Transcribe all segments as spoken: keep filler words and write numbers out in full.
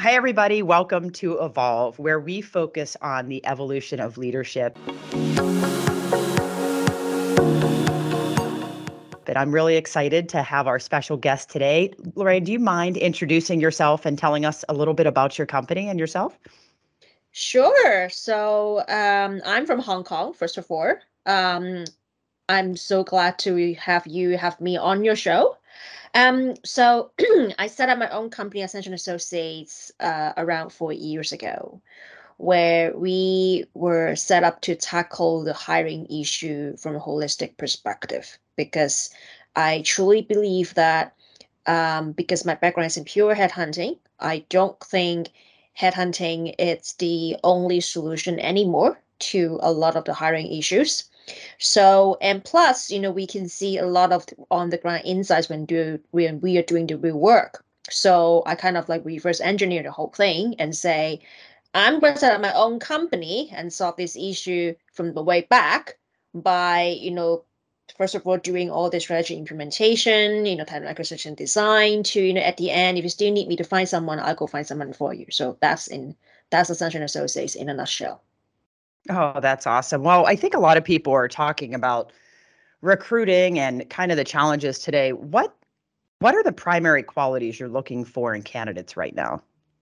Hi, everybody. Welcome to Evolve, where we focus on the evolution of leadership. But I'm really excited to have our special guest today. Lorraine, do you mind introducing yourself and telling us a little bit about your company and yourself? Sure. So um, I'm from Hong Kong, first of all. Um, I'm so glad to have you have me on your show. Um, so I set up my own company, Ascension Associates, uh, around four years ago, where we were set up to tackle the hiring issue from a holistic perspective. Because I truly believe that um, because my background is in pure headhunting, I don't think headhunting is the only solution anymore to a lot of the hiring issues. So, and plus, you know, we can see a lot of on the ground insights when do when we are doing the real work. So I kind of like reverse engineer the whole thing and say, I'm going to set up my own company and solve this issue from the way back by, you know, first of all, doing all the strategy implementation, you know, talent acquisition design to, you know, at the end, if you still need me to find someone, I'll go find someone for you. So that's in that's Ascension Associates in a nutshell. Oh, that's awesome. Well, I think a lot of people are talking about recruiting and kind of the challenges today. What what are the primary qualities you're looking for in candidates right now?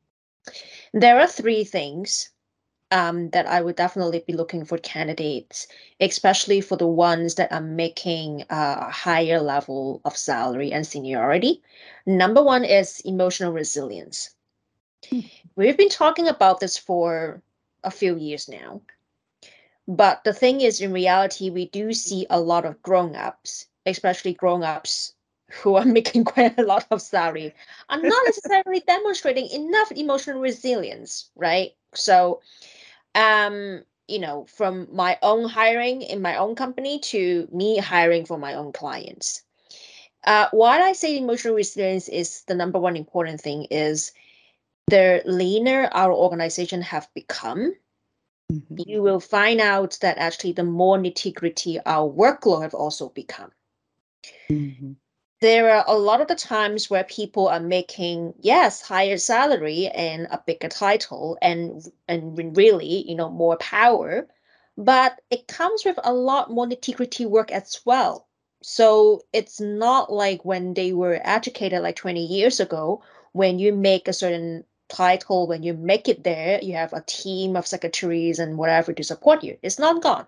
There are three things um, that I would definitely be looking for candidates, especially for the ones that are making a higher level of salary and seniority. Number one is emotional resilience. We've been talking about this for a few years now, but the thing is, in reality, we do see a lot of grown-ups, especially grown-ups who are making quite a lot of salary, are not necessarily demonstrating enough emotional resilience, right? So um, you know, from my own hiring in my own company to me hiring for my own clients. Uh, why I say emotional resilience is the number one important thing is the leaner our organization have become, Mhm. you will find out that actually the more nitty-gritty our workload have also become. Mhm. There are a lot of the times where people are making, yes, higher salary and a bigger title and and really, you know, more power, but it comes with a lot more nitty-gritty work as well. So it's not like when they were educated like twenty years ago, when you make a certain title, when you make it there, you have a team of secretaries and whatever to support you. It's not gone.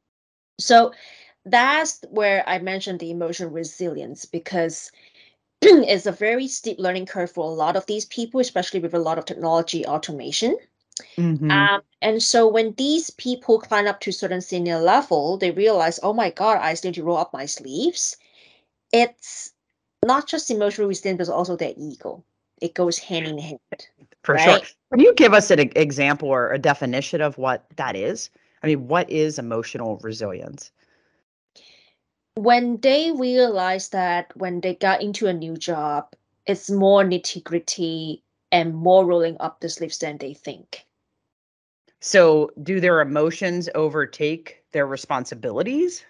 So that's where I mentioned the emotional resilience because it's a very steep learning curve for a lot of these people, especially with a lot of technology automation. Mhm. Um, and so when these people climb up to a certain senior level, they realize, oh my God, I still need to roll up my sleeves. It's not just emotional resilience, but also their ego. It goes hand in hand, For sure. right? Can you give us an e- example or a definition of what that is? I mean, what is emotional resilience? When they realize that when they got into a new job, it's more nitty-gritty and more rolling up the sleeves than they think. So, do their emotions overtake their responsibilities?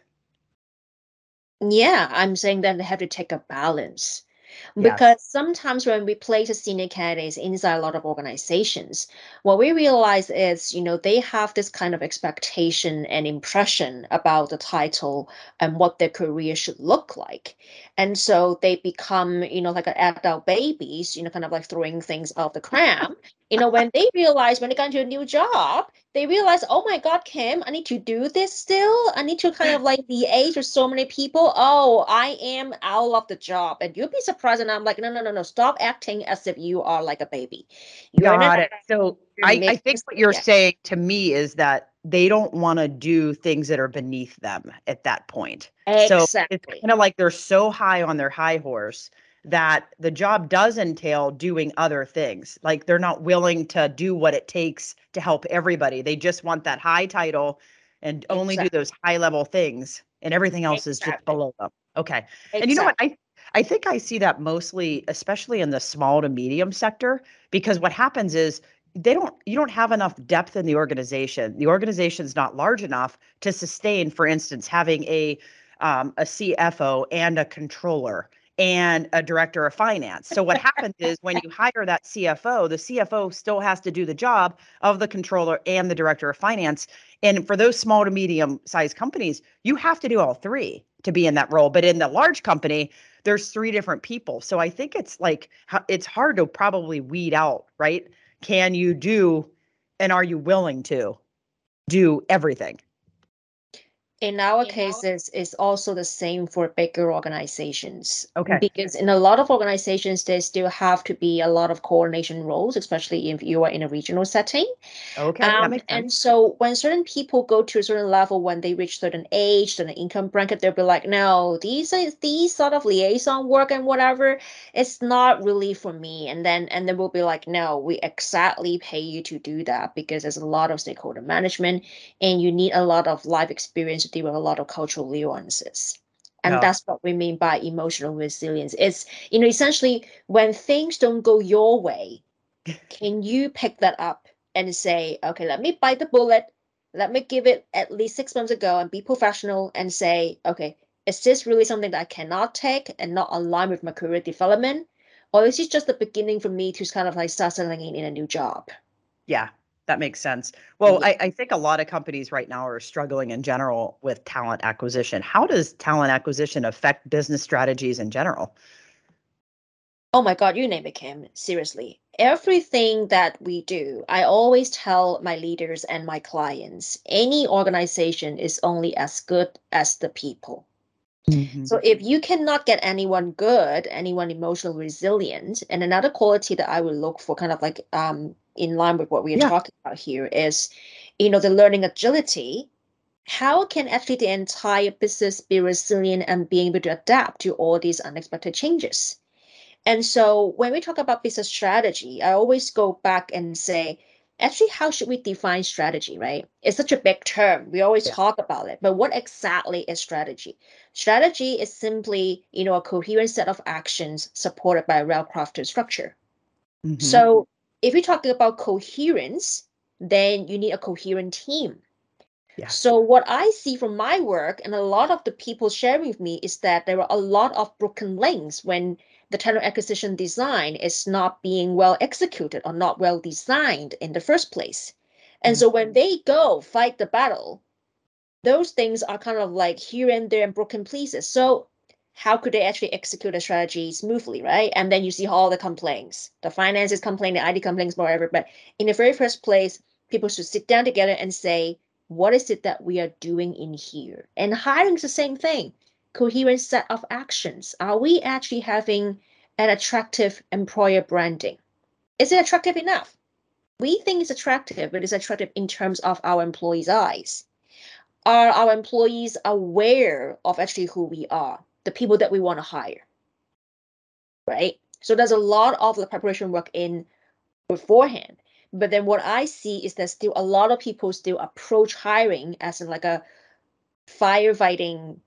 Yeah, I'm saying that they have to take a balance. Yes. Because sometimes when we place a senior candidates inside a lot of organizations, what we realize is, you know, they have this kind of expectation and impression about the title and what their career should look like. And so they become, you know, like an adult babies, you know, kind of like throwing things out the pram. You know, when they realize when they get into a new job, they realize, oh my God, Kim, I need to do this still. I need to kind of like liaise with so many people. Oh, I am out of the job. And you'll be surprised. And I'm like, no, no, no, no. Stop acting as if you are like a baby. You're in an Got it. So, you're I, I making think what you're yeah, saying to me is that they don't want to do things that are beneath them at that point. So, it's exactly. kind of like they're so high on their high horse that the job does entail doing other things. Like they're not willing to do what it takes to help everybody. They just want that high title and only do Exactly. those high level things, and everything else is just Exactly. below them. Okay. And you know what? Exactly. I I think I see that mostly, especially in the small to medium sector, because what happens is they don't you don't have enough depth in the organization. The organization's not large enough to sustain, for instance, having a um, a C F O and a controller and a director of finance. So what happens is when you hire that C F O, the C F O still has to do the job of the controller and the director of finance. And for those small to medium sized companies, you have to do all three to be in that role. But in the large company, there's three different people. So I think it's like, it's hard to probably weed out, right? Can you do, and are you willing to do everything? In our cases, it's also the same for bigger organizations. Okay. Because in a lot of organizations, there still have to be a lot of coordination roles, especially if you are in a regional setting. Okay, that Um, makes and sense. so when certain people go to a certain level, when they reach certain age, certain income bracket, they'll be like, no, these are these sort of liaison work and whatever, it's not really for me. And then and then we'll be like, no, we exactly pay you to do that because there's a lot of stakeholder management and you need a lot of life experience to deal with a lot of cultural nuances. And Yeah. that's what we mean by emotional resilience. It's, you know, essentially when things don't go your way, can you pick that up and say, okay, let me bite the bullet. Let me give it at least six months ago and be professional and say, okay, is this really something that I cannot take and not align with my career development? Or is it just the beginning for me to kind of like start settling in in a new job? Yeah, that makes sense. Well, Yeah. I, I think a lot of companies right now are struggling in general with talent acquisition. How does talent acquisition affect business strategies in general? Oh my God, you name it, Kim. Seriously. Everything that we do, I always tell my leaders and my clients, any organization is only as good as the people. Mhm. So if you cannot get anyone good, anyone emotionally resilient, and another quality that I would look for, kind of like um in line with what we are Yeah. talking about here, is, you know, the learning agility. How can actually the entire business be resilient and being able to adapt to all these unexpected changes? And so when we talk about business strategy, I always go back and say, actually, how should we define strategy, right? It's such a big term. We always Yeah. talk about it, but what exactly is strategy? Strategy is simply, you know, a coherent set of actions supported by a well-crafted structure. Hmm. So if you're talking about coherence, then you need a coherent team. Yeah. So what I see from my work and a lot of the people sharing with me is that there are a lot of broken links when the talent acquisition design is not being well executed or not well designed in the first place. And Yeah. so when they go fight the battle, those things are kind of like here and there and broken pieces. So how could they actually execute a strategy smoothly, right? And then you see all the complaints. The finances complain, the I T complaints, whatever. But in the very first place, people should sit down together and say, what is it that we are doing in here? And hiring is the same thing. Coherent set of actions. Are we actually having an attractive employer branding? Is it attractive enough? We think it's attractive, but it's attractive in terms of our employees' eyes. Are our employees aware of actually who we are, the people that we want to hire, right? So there's a lot of the preparation work in beforehand. But then what I see is that still a lot of people still approach hiring as in like a firefighting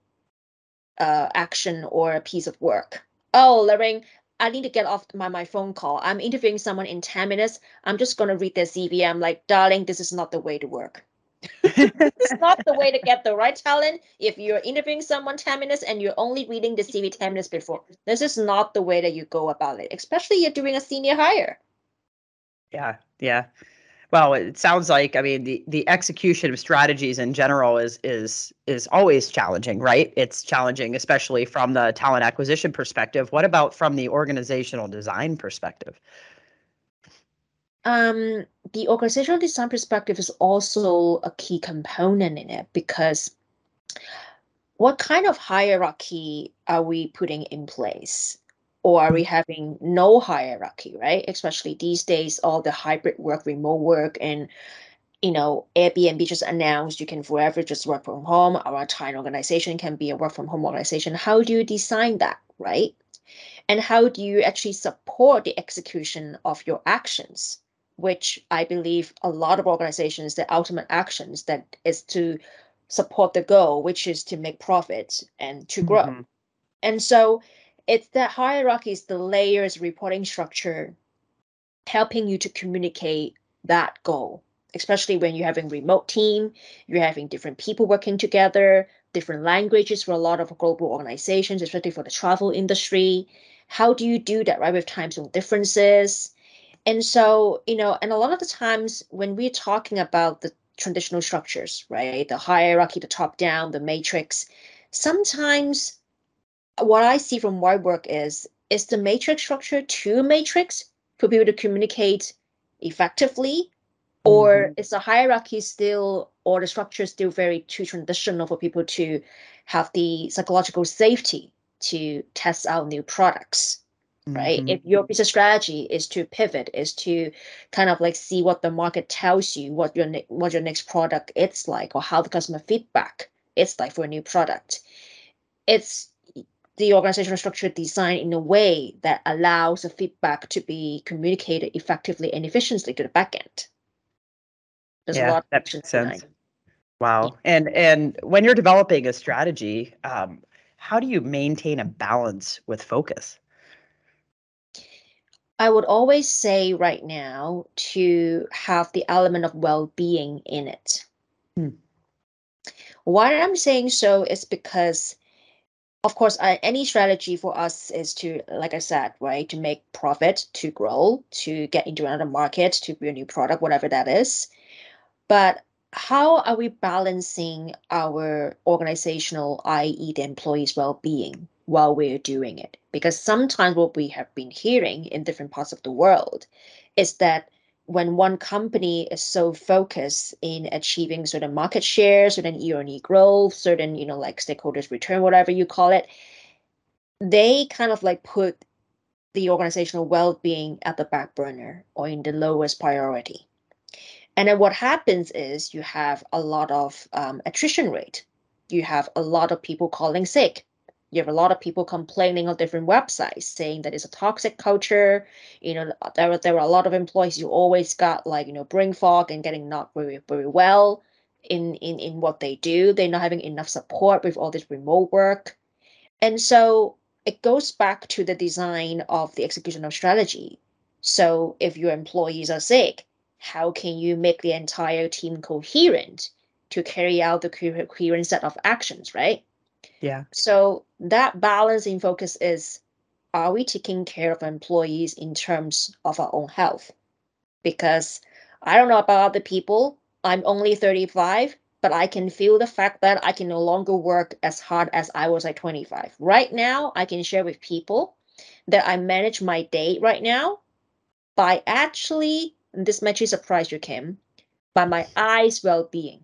uh, action or a piece of work. Oh, Lorraine, I need to get off my, my phone call. I'm interviewing someone in ten minutes. I'm just going to read their C V. I'm like, darling, this is not the way to work. It's not the way to get the right talent. If you're interviewing someone ten minutes and you're only reading the C V ten minutes before, this is not the way that you go about it, especially you're doing a senior hire. Yeah. Yeah. Well, it sounds like, I mean, the the execution of strategies in general is is is always challenging, right? It's challenging, especially from the talent acquisition perspective. What about from the organizational design perspective? Um, the organizational design perspective is also a key component in it because what kind of hierarchy are we putting in place? Or are we having no hierarchy, right? Especially these days, all the hybrid work, remote work, and you know, Airbnb just announced you can forever just work from home. Our entire organization can be a work from home organization. How do you design that, right? And how do you actually support the execution of your actions? Which I believe a lot of organizations, the ultimate actions that is to support the goal, which is to make profits and to grow. Hmm. And so it's that hierarchy is the layers reporting structure helping you to communicate that goal. especially when you're having remote team, you're having different people working together, different languages for a lot of global organizations, especially for the travel industry. How do you do that, right, with time zone differences? And so, you know, and a lot of the times when we're talking about the traditional structures, right, the hierarchy, the top down, the matrix, sometimes what I see from my work is is the matrix structure too matrix for people to communicate effectively, or Mhm. is the hierarchy still or the structure still very too traditional for people to have the psychological safety to test out new products? Right? Mhm. If your business strategy is to pivot, is to kind of like see what the market tells you, what your ne- what your next product it's like, or how the customer feedback it's like for a new product, it's the organizational structure designed in a way that allows the feedback to be communicated effectively and efficiently to the backend. There's a Yeah, lot of that actions makes sense. behind. Wow. And and when you're developing a strategy, um, how do you maintain a balance with focus? I would always say right now to have the element of well-being in it. Hmm. Why I'm saying so is because, of course, uh, any strategy for us is to, like I said, right, to make profit, to grow, to get into another market, to build a new product, whatever that is. But how are we balancing our organizational, i e, the employees' well-being while we're doing it? Because sometimes what we have been hearing in different parts of the world is that when one company is so focused in achieving certain market share, certain year-on-year growth, certain, you know, like stakeholders return, whatever you call it, they kind of like put the organizational well-being at the back burner or in the lowest priority. And then what happens is you have a lot of um, attrition rate. You have a lot of people calling sick. You have a lot of people complaining on different websites saying that it's a toxic culture. You know, there were, there were a lot of employees who always got like, you know, brain fog and getting not very, very well in, in, in what they do. They're not having enough support with all this remote work. And so it goes back to the design of the execution of strategy. So if your employees are sick, how can you make the entire team coherent to carry out the coherent set of actions, right? Yeah. So that balancing focus is, are we taking care of employees in terms of our own health? Because I don't know about other people. I'm only thirty-five, but I can feel the fact that I can no longer work as hard as I was at twenty-five. Right now, I can share with people that I manage my day right now by actually, and this might surprise you, Kim, by my eyes' well-being.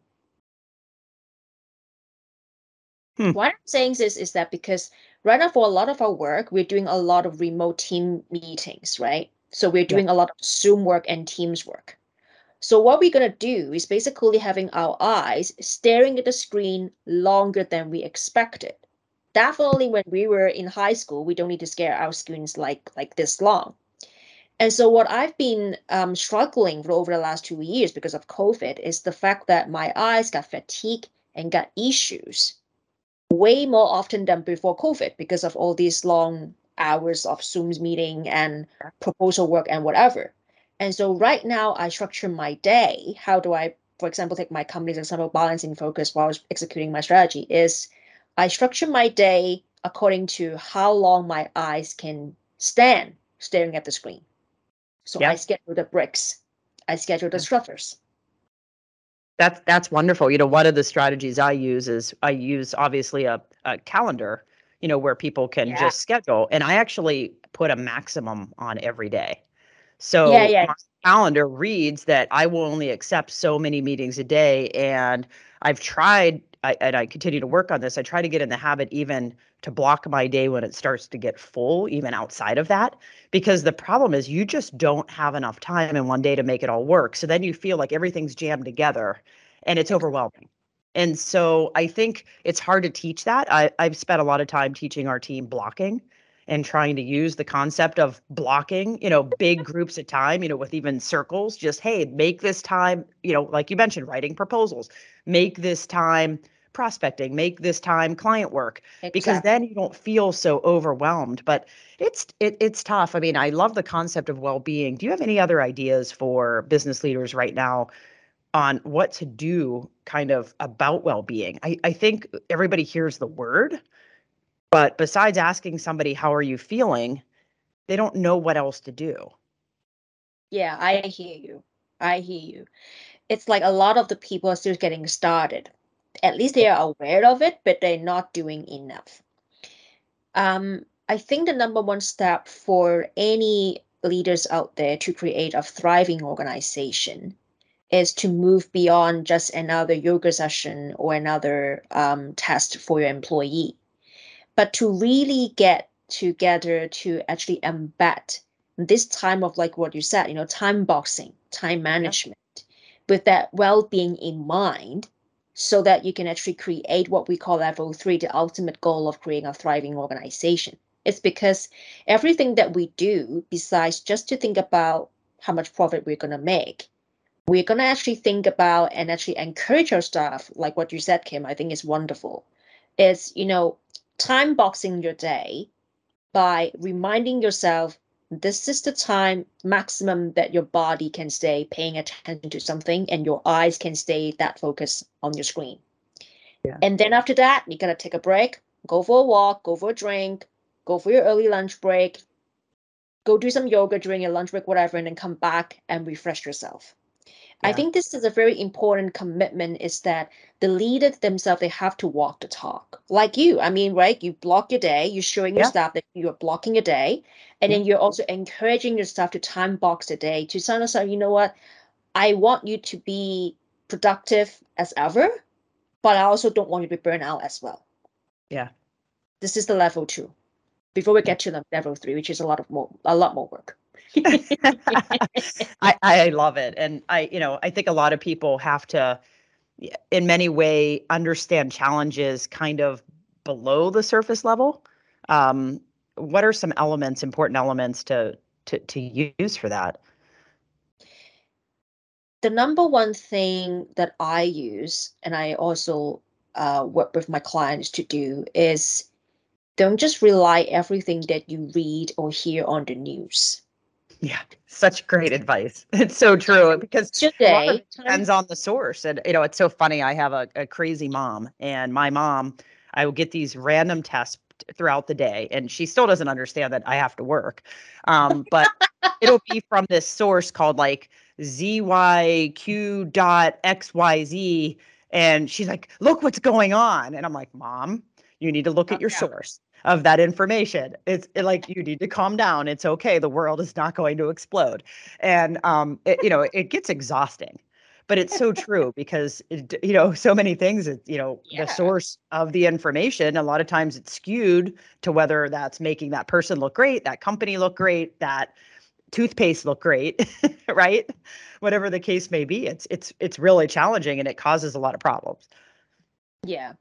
Hmm. Why I'm saying this is that because right now for a lot of our work, we're doing a lot of remote team meetings, right? So we're Yeah. doing a lot of Zoom work and Teams work. So what we're going to do is basically having our eyes staring at the screen longer than we expected. Definitely when we were in high school, we don't need to stare at our screens like like this long. And so what I've been um, struggling for over the last two years because of COVID is the fact that my eyes got fatigue and got issues way more often than before COVID because of all these long hours of Zooms meeting and proposal work and whatever. And so right now I structure my day. How do I, for example, take my company's example, balancing focus while executing my strategy is I structure my day according to how long my eyes can stand staring at the screen. So I Yeah. schedule the breaks. I schedule the Yeah. structures. That's that's wonderful. You know, one of the strategies I use is I use obviously a, a calendar, you know, where people can Yeah. just schedule. And I actually put a maximum on every day. Yeah, So yeah. my calendar reads that I will only accept so many meetings a day. And I've tried, I, and I continue to work on this. I try to get in the habit even to block my day when it starts to get full, even outside of that, because the problem is you just don't have enough time in one day to make it all work. So then you feel like everything's jammed together and it's overwhelming. And so I think it's hard to teach that. I, I've spent a lot of time teaching our team blocking and trying to use the concept of blocking, you know, big groups at time, you know, with even circles, just, hey, make this time, you know, like you mentioned, writing proposals, make this time prospecting, make this time client work, because Exactly. then you don't feel so overwhelmed. But it's it, it's tough. I mean, I love the concept of well-being. Do you have any other ideas for business leaders right now on what to do kind of about well-being. I, I think everybody hears the word, but besides asking somebody, how are you feeling? They don't know what else to do. Yeah, I hear you. I hear you. It's like a lot of the people are still getting started. At least they are aware of it, but they're not doing enough. Um, I think the number one step for any leaders out there to create a thriving organization is to move beyond just another yoga session or another um, test for your employee, but to really get together to actually embed this time of, like what you said, you know, time boxing, time management, with that well-being in mind, so that you can actually create what we call level three, the ultimate goal of creating a thriving organization. It's because everything that we do, besides just to think about how much profit we're going to make, we're going to actually think about and actually encourage our staff, like what you said, Kim, I think is wonderful, is, you know, time boxing your day by reminding yourself this is the time maximum that your body can stay paying attention to something and your eyes can stay that focus on your screen. Yeah. And then after that, you got to take a break, go for a walk, go for a drink, go for your early lunch break, go do some yoga during your lunch break, whatever, and then come back and refresh yourself. I Yeah. think this is a very important commitment, is that the leaders themselves, they have to walk the talk. Like you, I mean, right? You block your day, you're showing your Yeah. staff that you're blocking a day, and Yeah. then you're also encouraging your staff to time box the day to kind of say, you know what, I want you to be productive as ever, but I also don't want you to be burnt out as well. Yeah. This is the level two. Before we get to the level three, which is a lot of more, a lot more work. I, I love it. And I, you know, I think a lot of people have to, in many way, understand challenges kind of below the surface level. Um, what are some elements, important elements to to to use for that? The number one thing that I use, and I also uh, work with my clients to do, is don't just rely everything that you read or hear on the news. Yeah, such great advice. It's so true because a lot of Today, it time, depends on the source. And, you know, it's so funny. I have a, a crazy mom, and my mom, I will get these random tests throughout the day, and she still doesn't understand that I have to work. Um, but it'll be from this source called like Z Y Q dot X Y Z. And she's like, look what's going on. And I'm like, Mom, you need to look at calm your down. source of that information. It's it, like you need to calm down. It's okay. The world is not going to explode. And um, it, you know, it gets exhausting, but it's so true because it, you know, so many things. It, you know, the Yeah. source of the information. A lot of times it's skewed to whether that's making that person look great, that company look great, that toothpaste look great, right? Whatever the case may be, it's it's it's really challenging and it causes a lot of problems. Yeah.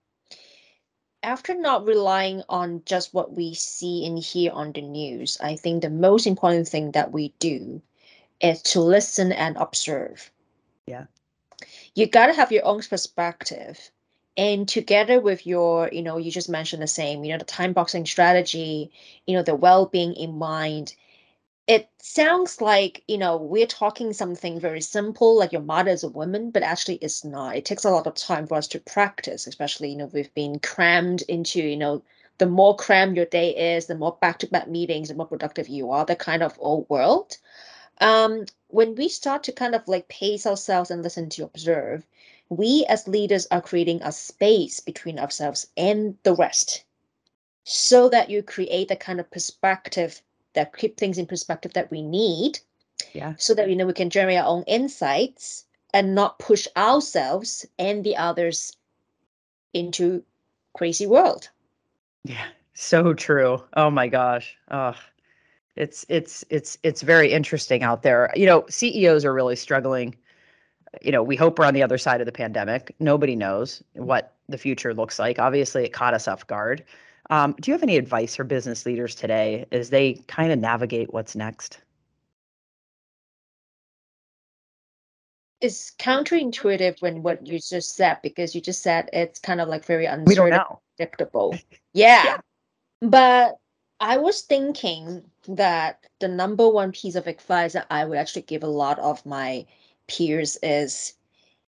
After not relying on just what we see and hear on the news, I think the most important thing that we do is to listen and observe. Yeah. You got to have your own perspective, and together with your, you know, you just mentioned the same, you know, the time boxing strategy, you know, the well-being in mind. It sounds like, you know, we're talking something very simple, like your mother is a woman, but actually it's not. It takes a lot of time for us to practice, especially, you know, we've been crammed into, you know, the more crammed your day is, the more back-to-back meetings, the more productive you are, the kind of old world. Um, when we start to kind of like pace ourselves and listen to observe, we as leaders are creating a space between ourselves and the rest, so that you create the kind of perspective that keep things in perspective that we need, Yeah. so that, you know, we can generate our own insights and not push ourselves and the others into crazy world. Yeah. So true. Oh my gosh. Oh, it's it's it's it's very interesting out there. You know, C E Os are really struggling. You know, we hope we're on the other side of the pandemic. Nobody knows what the future looks like. Obviously, it caught us off guard. Um, do you have any advice for business leaders today as they kind of navigate what's next? It's counterintuitive when what you just said, because you just said it's kind of like very We don't uncertain, know. predictable. Yeah. Yeah. But I was thinking that the number one piece of advice that I would actually give a lot of my peers is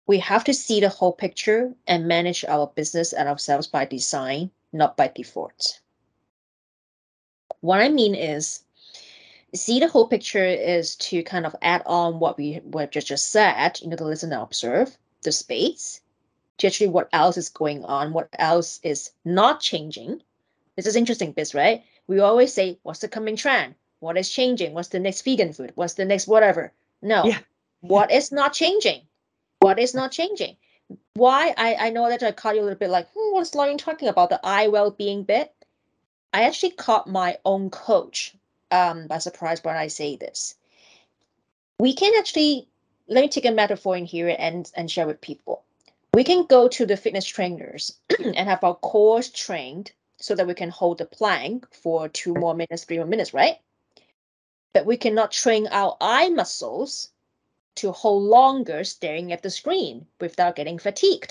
we have to see the whole picture and manage our business and ourselves by design, not by default. What I mean is, see the whole picture is to kind of add on what we what just just said, you know, to listen and observe the space, to actually what else is going on, what else is not changing. This is interesting bits, right? We always say, what's the coming trend? What is changing? What's the next vegan food? What's the next whatever? No. Yeah. What is not changing? What is not changing? Why? I, I know that I caught you a little bit like, hmm, what's Lauren talking about? The eye well-being bit. I actually caught my own coach um, by surprise when I say this. We can actually, let me take a metaphor in here and, and share with people. We can go to the fitness trainers and have our cores trained so that we can hold the plank for two more minutes, three more minutes, right? But we cannot train our eye muscles to hold longer staring at the screen without getting fatigued.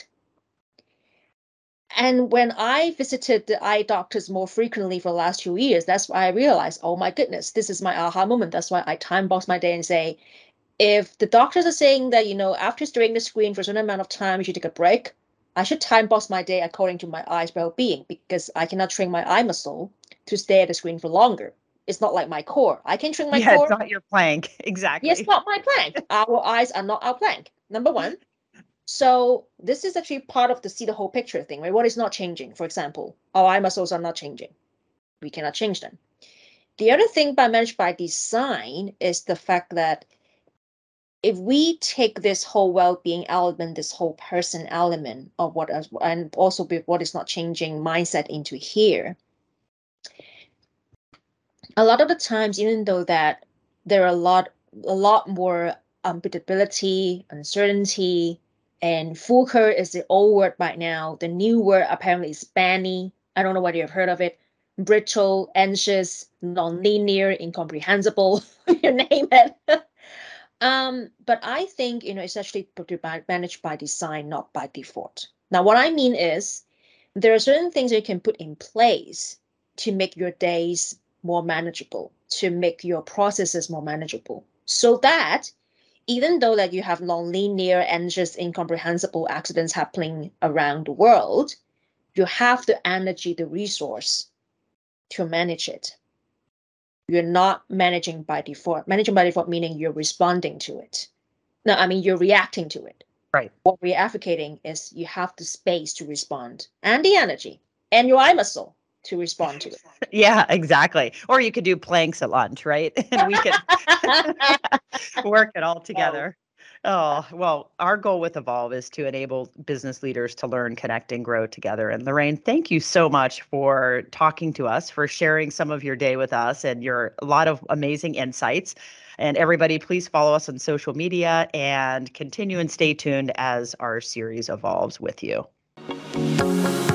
And when I visited the eye doctors more frequently for the last two years, that's why I realized, oh my goodness, this is my aha moment. That's why I time box my day and say, if the doctors are saying that, you know, after staring at the screen for a certain amount of time, you should take a break, I should time box my day according to my eye's well-being, because I cannot train my eye muscle to stay at the screen for longer. It's not like my core. I can train my Yeah, core. it's not your plank. Exactly. Yes, not my plank. Our eyes are not our plank. Number one. So this is actually part of the see the whole picture thing, right? What is not changing? For example, our eye muscles are not changing. We cannot change them. The other thing by managed by design is the fact that if we take this whole well-being element, this whole person element of what is, and also with what is not changing mindset into here, a lot of the times, even though that there are a lot, a lot more unpredictability, uncertainty, and FUKER is the old word right now. The new word apparently is banny. I don't know whether you've heard of it. Brittle, anxious, non-linear, incomprehensible, you name it. um, but I think, you know, it's actually managed by design, not by default. Now, what I mean is there are certain things that you can put in place to make your days more manageable, to make your processes more manageable, so that even though that you have non-linear, anxious, incomprehensible accidents happening around the world, you have the energy, the resource to manage it. You're not managing by default. Managing by default meaning you're responding to it. No, I mean, you're reacting to it. Right. What we're advocating is you have the space to respond and the energy and your eye muscle to respond to it. Yeah, exactly. Or you could do planks at lunch, right? And we could work it all together. Oh, well, our goal with Evolve is to enable business leaders to learn, connect, and grow together. And Lorraine, thank you so much for talking to us, for sharing some of your day with us and your a lot of amazing insights. And everybody, please follow us on social media and continue and stay tuned as our series evolves with you.